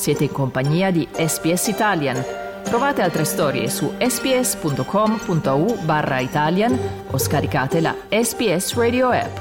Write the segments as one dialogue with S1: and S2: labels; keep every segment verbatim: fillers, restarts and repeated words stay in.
S1: Siete in compagnia di S B S Italian. Trovate altre storie su sbs.com.au barra Italian o scaricate la S B S Radio app.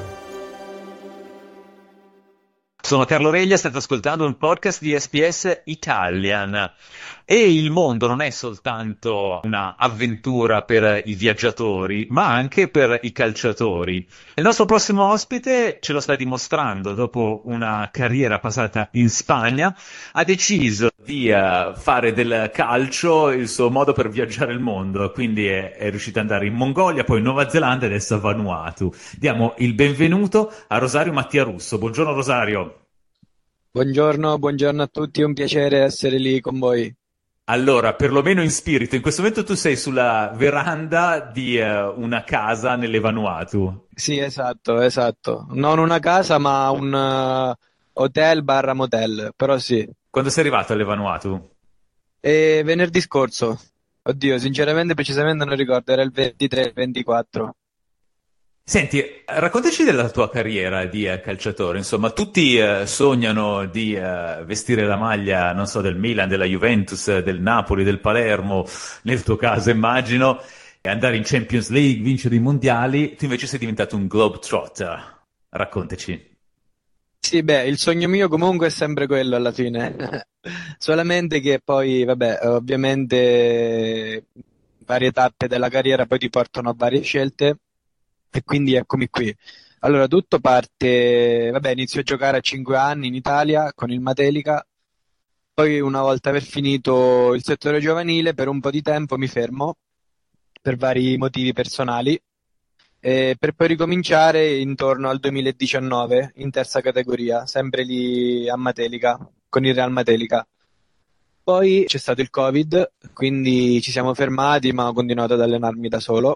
S2: Sono Carlo Reglia, state ascoltando un podcast di S B S Italian. E il mondo non è soltanto una avventura per i viaggiatori, ma anche per i calciatori. Il nostro prossimo ospite ce lo sta dimostrando. Dopo una carriera passata in Spagna, ha deciso di uh, fare del calcio il suo modo per viaggiare il mondo. Quindi è, è riuscito ad andare in Mongolia, poi in Nuova Zelanda e adesso a Vanuatu. Diamo il benvenuto a Rosario Mattiarusso. Buongiorno Rosario.
S3: Buongiorno, buongiorno a tutti, è un piacere essere lì con voi.
S2: Allora, perlomeno in spirito, in questo momento tu sei sulla veranda di uh, una casa nelle Vanuatu.
S3: Sì, esatto, esatto. Non una casa, ma un uh, hotel barra motel, però sì.
S2: Quando sei arrivato alle Vanuatu?
S3: E venerdì scorso. Oddio, sinceramente, precisamente non ricordo, era il ventitré ventiquattro.
S2: Senti, raccontaci della tua carriera di uh, calciatore. Insomma, tutti uh, sognano di uh, vestire la maglia, non so, del Milan, della Juventus, del Napoli, del Palermo, nel tuo caso immagino, e andare in Champions League, vincere i mondiali. Tu invece sei diventato un globetrotter. Raccontaci.
S3: Sì, beh, il sogno mio comunque è sempre quello alla fine. Solamente che poi, vabbè, ovviamente varie tappe della carriera poi ti portano a varie scelte. E quindi eccomi qui. Allora, tutto parte, vabbè, inizio a giocare a cinque anni in Italia con il Matelica, poi una volta aver finito il settore giovanile, per un po' di tempo mi fermo, per vari motivi personali, eh, per poi ricominciare intorno al duemiladiciannove in terza categoria, sempre lì a Matelica, con il Real Matelica. Poi c'è stato il Covid, quindi ci siamo fermati, ma ho continuato ad allenarmi da solo.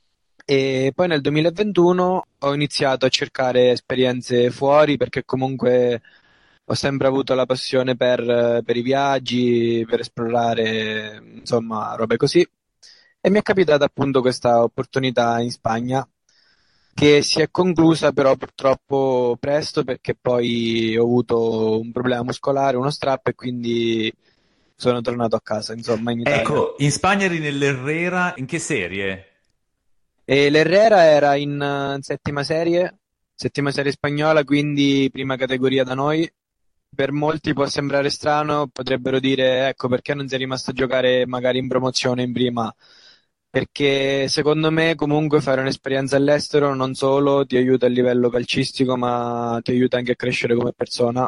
S3: E poi nel duemilaventuno ho iniziato a cercare esperienze fuori perché comunque ho sempre avuto la passione per, per i viaggi, per esplorare, insomma, robe così. E mi è capitata appunto questa opportunità in Spagna che si è conclusa però purtroppo presto perché poi ho avuto un problema muscolare, uno strappo e quindi sono tornato a casa, insomma, in Italia.
S2: Ecco, in Spagna eri nell'Herrera, in che serie?
S3: E l'Herrera era in uh, settima serie, settima serie spagnola, quindi prima categoria da noi. Per molti può sembrare strano, potrebbero dire, ecco, perché non sei rimasto a giocare magari in promozione in prima? Perché secondo me comunque fare un'esperienza all'estero non solo ti aiuta a livello calcistico, ma ti aiuta anche a crescere come persona.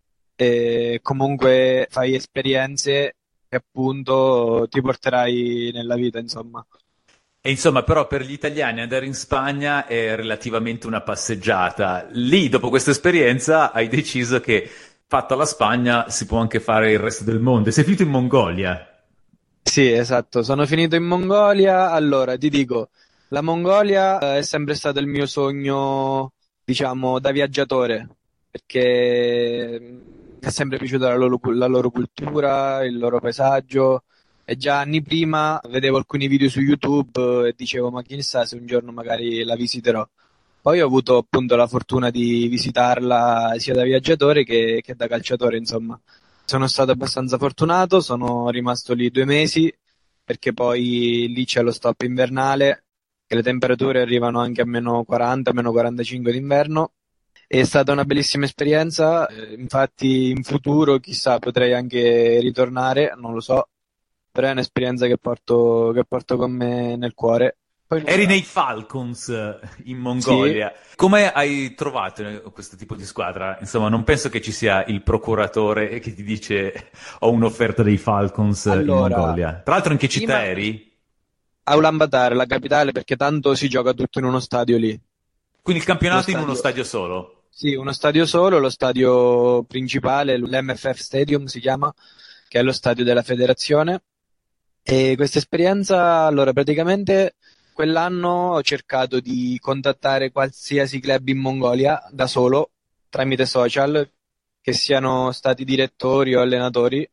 S3: E comunque fai esperienze che appunto ti porterai nella vita, insomma.
S2: E insomma, però per gli italiani andare in Spagna è relativamente una passeggiata. Lì, dopo questa esperienza, hai deciso che, fatta la Spagna, si può anche fare il resto del mondo. E sei finito in Mongolia.
S3: Sì, esatto, sono finito in Mongolia. Allora, ti dico, la Mongolia eh, è sempre stato il mio sogno, diciamo, da viaggiatore, perché mi è sempre piaciuta la loro, la loro cultura, il loro paesaggio. E già anni prima vedevo alcuni video su YouTube e dicevo, ma chissà se un giorno magari la visiterò. Poi ho avuto appunto la fortuna di visitarla sia da viaggiatore che, che da calciatore, insomma. Sono stato abbastanza fortunato, sono rimasto lì due mesi perché poi lì c'è lo stop invernale, che le temperature arrivano anche a meno quaranta, meno quarantacinque d'inverno. È stata una bellissima esperienza, eh, infatti in futuro chissà potrei anche ritornare, non lo so, però è un'esperienza che porto, che porto con me nel cuore. Poi,
S2: Eri nei Falcons eh, in
S3: sì,
S2: Mongolia. Come hai trovato eh, questo tipo di squadra? Insomma, non penso che ci sia il procuratore che ti dice ho un'offerta dei Falcons eh, in
S3: allora,
S2: Mongolia. Tra l'altro, in che città
S3: prima
S2: eri?
S3: a Ulaanbaatar, la capitale, perché tanto si gioca tutto in uno stadio lì.
S2: Quindi il
S3: Lo
S2: campionato in uno
S3: stadio,
S2: stadio solo.
S3: sì, uno stadio solo, lo stadio principale, l'M F F Stadium si chiama, che è lo stadio della federazione. E questa esperienza, allora, praticamente quell'anno ho cercato di contattare qualsiasi club in Mongolia da solo, tramite social, che siano stati direttori o allenatori,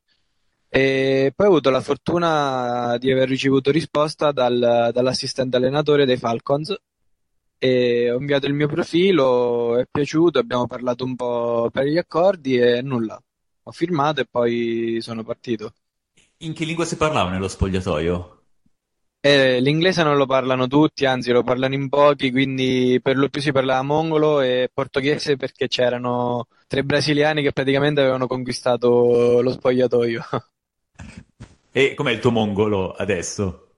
S3: e poi ho avuto la fortuna di aver ricevuto risposta dal- dall'assistente allenatore dei Falcons e ho inviato il mio profilo, è piaciuto, abbiamo parlato un po' per gli accordi e nulla. ho firmato e poi sono partito.
S2: In che lingua si parlava nello spogliatoio?
S3: E l'inglese non lo parlano tutti, anzi lo parlano in pochi, quindi per lo più si parlava mongolo e portoghese perché c'erano tre brasiliani che praticamente avevano conquistato lo spogliatoio.
S2: E com'è il tuo mongolo adesso?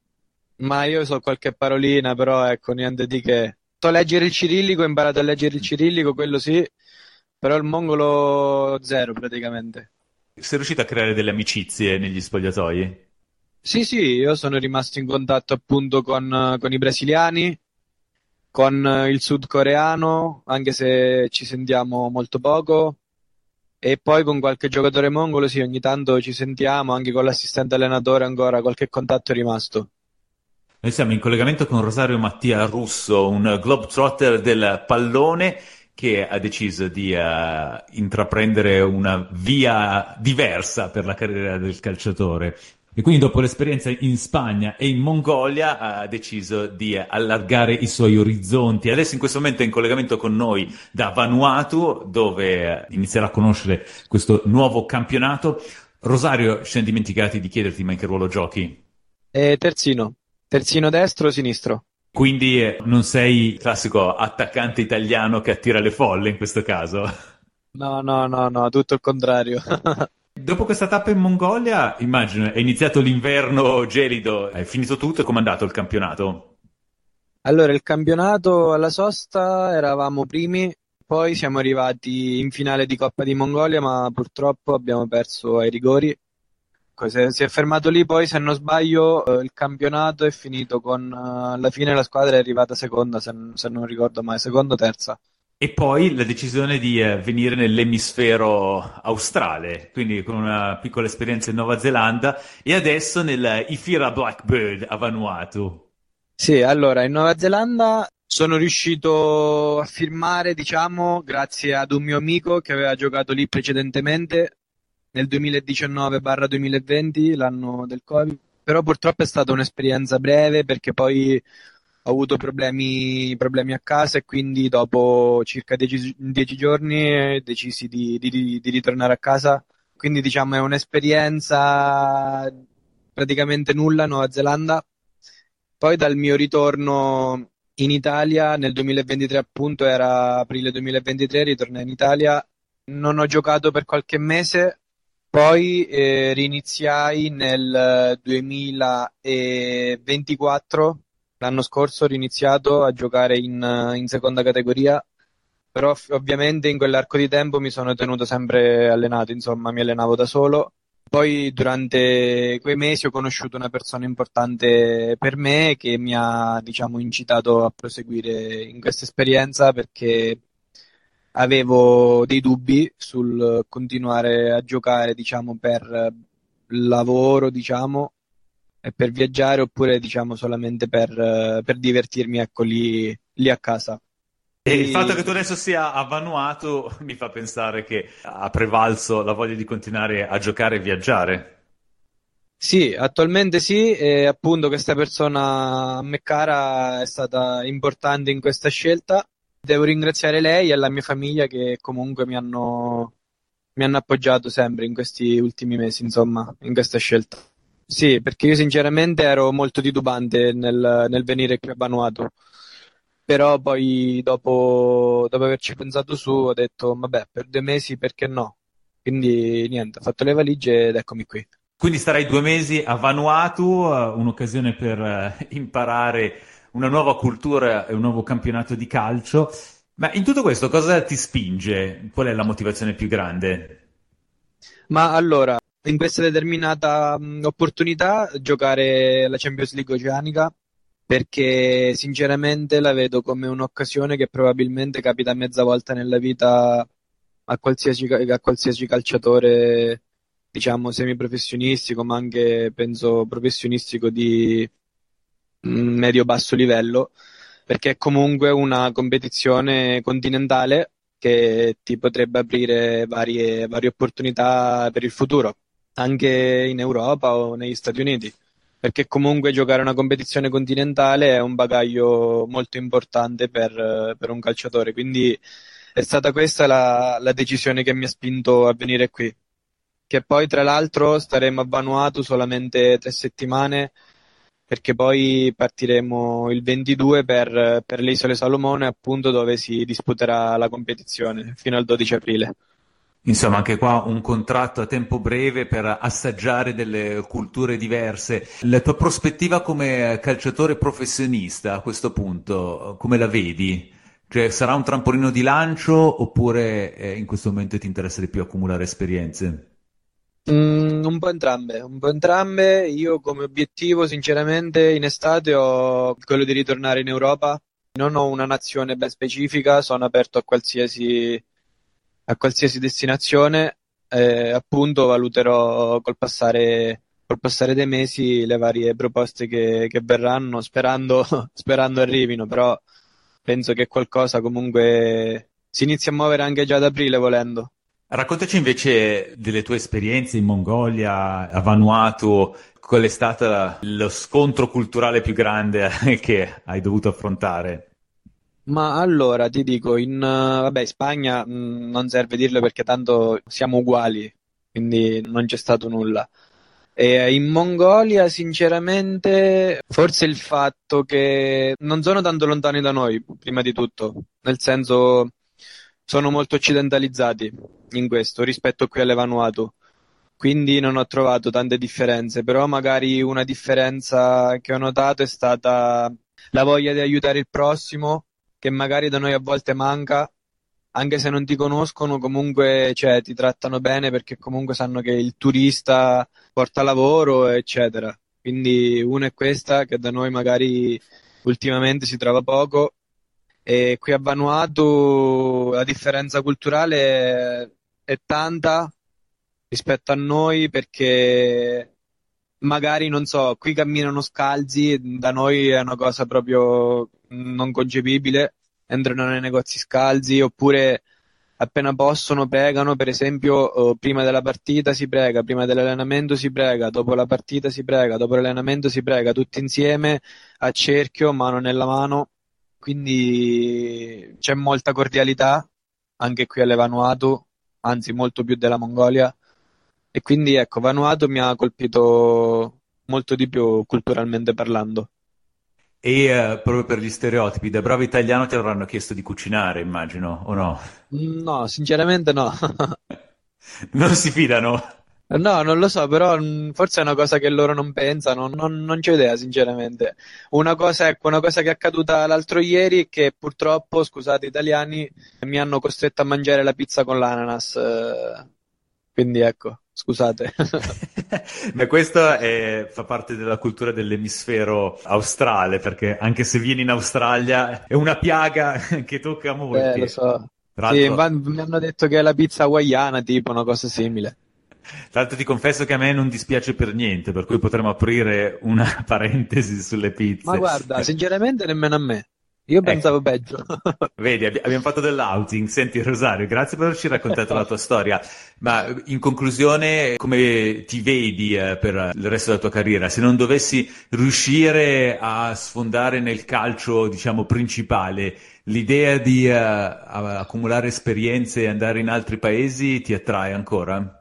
S3: Ma io so qualche parolina, però ecco, niente di che. So leggere il cirillico, ho imparato a leggere il cirillico, quello sì, però il mongolo zero praticamente.
S2: Sei riuscito a creare delle amicizie negli spogliatoi?
S3: Sì, sì, io sono rimasto in contatto appunto con, con i brasiliani, con eh, il sudcoreano, anche se ci sentiamo molto poco, e poi con qualche giocatore mongolo, sì, ogni tanto ci sentiamo, anche con l'assistente allenatore ancora qualche contatto è rimasto.
S2: Noi siamo in collegamento con Rosario Mattia Russo, un globetrotter del pallone che ha deciso di eh, intraprendere una via diversa per la carriera del calciatore. E quindi dopo l'esperienza in Spagna e in Mongolia ha deciso di allargare i suoi orizzonti. Adesso in questo momento è in collegamento con noi da Vanuatu, dove inizierà a conoscere questo nuovo campionato. Rosario, ci siamo dimenticati di chiederti ma in che ruolo giochi?
S3: E terzino, terzino destro o sinistro?
S2: Quindi eh, non sei il classico attaccante italiano che attira le folle in questo caso.
S3: No, no, no, no, tutto il contrario.
S2: Dopo questa tappa in Mongolia, immagino, è iniziato l'inverno gelido, è finito tutto e com'è andato il campionato?
S3: Allora, il campionato alla sosta eravamo primi, poi siamo arrivati in finale di Coppa di Mongolia, ma purtroppo abbiamo perso ai rigori. Cos'è- Si è fermato lì, poi se non sbaglio eh, il campionato è finito con eh, alla fine la squadra è arrivata seconda, se, se non ricordo mai, seconda o terza.
S2: E poi la decisione di eh, venire nell'emisfero australe, quindi con una piccola esperienza in Nuova Zelanda e adesso nel Ifira Blackbird a Vanuatu.
S3: Sì, allora in Nuova Zelanda sono riuscito a firmare, diciamo, grazie ad un mio amico che aveva giocato lì precedentemente nel duemiladiciannove-duemilaventi, l'anno del Covid, però purtroppo è stata un'esperienza breve perché poi ho avuto problemi, problemi a casa e quindi dopo circa dieci, dieci giorni eh, decisi di, di- di ritornare a casa. Quindi diciamo è un'esperienza praticamente nulla in Nuova Zelanda. Poi dal mio ritorno in Italia nel duemilaventitré, appunto, era aprile duemilaventitré, ritornai in Italia. Non ho giocato per qualche mese, poi eh, riniziai nel duemilaventiquattro, l'anno scorso ho riniziato a giocare in, in seconda categoria, però f- ovviamente in quell'arco di tempo mi sono tenuto sempre allenato, insomma mi allenavo da solo. Poi durante quei mesi ho conosciuto una persona importante per me che mi ha, diciamo, incitato a proseguire in questa esperienza perché avevo dei dubbi sul continuare a giocare, diciamo, per lavoro, diciamo, e per viaggiare oppure, diciamo, solamente per, per divertirmi, ecco, lì, lì a casa.
S2: E il fatto
S3: E
S2: che tu adesso sia a Vanuatu mi fa pensare che ha prevalso la voglia di continuare a giocare e viaggiare.
S3: sì, attualmente sì, e appunto questa persona a me cara è stata importante in questa scelta. Devo ringraziare lei e la mia famiglia che comunque mi hanno, mi hanno appoggiato sempre in questi ultimi mesi, insomma, in questa scelta. Sì, perché io sinceramente ero molto titubante nel, nel venire qui a Vanuatu, però poi dopo, dopo averci pensato su ho detto, vabbè, per due mesi perché no? Quindi niente, ho fatto le valigie ed eccomi qui.
S2: Quindi starai due mesi a Vanuatu, eh, un'occasione per eh, imparare una nuova cultura e un nuovo campionato di calcio. Ma in tutto questo cosa ti spinge? Qual è la motivazione più grande?
S3: Ma allora, in questa determinata mh, opportunità, giocare la Champions League oceanica, perché sinceramente la vedo come un'occasione che probabilmente capita mezza volta nella vita a qualsiasi, ca- a qualsiasi calciatore, diciamo, semiprofessionistico, ma anche penso professionistico di mh, medio-basso livello, perché è comunque una competizione continentale che ti potrebbe aprire varie, varie opportunità per il futuro, anche in Europa o negli Stati Uniti, perché comunque giocare una competizione continentale è un bagaglio molto importante per, per un calciatore, quindi è stata questa la, la decisione che mi ha spinto a venire qui. che poi tra l'altro staremo a Vanuatu solamente tre settimane, perché poi partiremo il ventidue per, per le Isole Salomone, appunto, dove si disputerà la competizione fino al dodici aprile.
S2: Insomma, anche qua un contratto a tempo breve per assaggiare delle culture diverse. La tua prospettiva come calciatore professionista a questo punto, come la vedi? Cioè, sarà un trampolino di lancio oppure eh, in questo momento ti interessa di più accumulare esperienze?
S3: Mm, un po' entrambe, un po' entrambe. Io come obiettivo, sinceramente, in estate ho quello di ritornare in Europa. Non ho una nazione ben specifica, sono aperto a qualsiasi a qualsiasi destinazione, eh, appunto valuterò col passare, col passare dei mesi le varie proposte che, che verranno, sperando, sperando arrivino, però penso che qualcosa comunque si inizia a muovere anche già ad aprile volendo.
S2: Raccontaci invece delle tue esperienze in Mongolia, a Vanuatu, qual è stato lo scontro culturale più grande che hai dovuto affrontare?
S3: Ma allora ti dico, in, eh, vabbè, in Spagna mh, non serve dirlo perché tanto siamo uguali, quindi non c'è stato nulla. E in Mongolia, sinceramente, forse il fatto che non sono tanto lontani da noi, prima di tutto, nel senso sono molto occidentalizzati in questo rispetto qui alle Vanuatu, quindi non ho trovato tante differenze, però magari una differenza che ho notato è stata la voglia di aiutare il prossimo, che magari da noi a volte manca, anche se non ti conoscono, comunque cioè, ti trattano bene perché comunque sanno che il turista porta lavoro, eccetera. Quindi una è questa, che da noi magari ultimamente si trova poco, e qui a Vanuatu la differenza culturale è, è tanta rispetto a noi perché magari, non so, qui camminano scalzi, da noi è una cosa proprio non concepibile, entrano nei negozi scalzi, oppure appena possono pregano, per esempio, eh, prima della partita si prega, prima dell'allenamento si prega, dopo la partita si prega, dopo l'allenamento si prega, tutti insieme, a cerchio, mano nella mano, quindi c'è molta cordialità, anche qui alle Vanuatu, anzi molto più della Mongolia. E quindi ecco, Vanuatu mi ha colpito molto di più culturalmente parlando.
S2: E eh, proprio per gli stereotipi, da bravo italiano ti avranno chiesto di cucinare, immagino, o no?
S3: No, sinceramente no.
S2: Non si fidano?
S3: No, non lo so, però mh, forse è una cosa che loro non pensano, non, non c'ho idea, sinceramente. Una cosa, ecco, una cosa che è accaduta l'altro ieri è che purtroppo, scusate italiani, mi hanno costretto a mangiare la pizza con l'ananas. eh, Quindi ecco, scusate.
S2: Ma questo è- fa parte della cultura dell'emisfero australe, perché anche se vieni in Australia è una piaga che tocca a
S3: Eh, lo
S2: molti.
S3: so.
S2: Tra
S3: Sì,
S2: l'altro,
S3: ma- mi hanno detto che è la pizza hawaiana, tipo, una cosa simile.
S2: tra l'altro ti confesso che a me non dispiace per niente, per cui potremmo aprire una parentesi sulle
S3: Ma
S2: pizze.
S3: guarda,
S2: Eh,
S3: sinceramente nemmeno a me. Io
S2: Ecco.
S3: pensavo peggio.
S2: Vedi, abbi- abbiamo fatto dell'outing. Senti, Rosario, grazie per averci raccontato la tua storia. Ma in conclusione, come ti vedi, eh, per il resto della tua carriera? Se non dovessi riuscire a sfondare nel calcio, diciamo, principale, l'idea di, eh, a- accumulare esperienze e andare in altri paesi ti attrae ancora?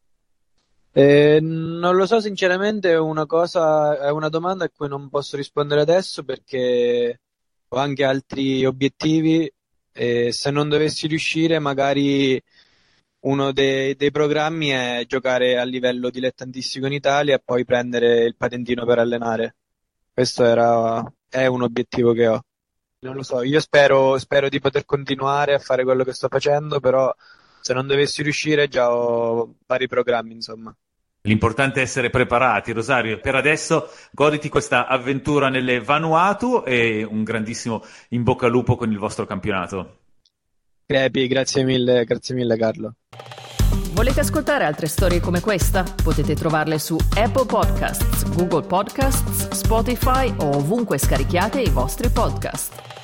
S3: Eh, non lo so, sinceramente, è una cosa, è una domanda a cui non posso rispondere adesso perché ho anche altri obiettivi e se non dovessi riuscire, magari uno dei, dei programmi è giocare a livello dilettantistico in Italia e poi prendere il patentino per allenare. Questo era, è un obiettivo che ho. Non lo so, io spero, spero di poter continuare a fare quello che sto facendo, però se non dovessi riuscire già ho vari programmi, insomma.
S2: L'importante è essere preparati. Rosario, per adesso goditi questa avventura nelle Vanuatu e un grandissimo in bocca al lupo con il vostro campionato.
S3: Crepi, grazie mille, grazie mille Carlo.
S1: Volete ascoltare altre storie come questa? Potete trovarle su Apple Podcasts, Google Podcasts, Spotify o ovunque scarichiate i vostri podcast.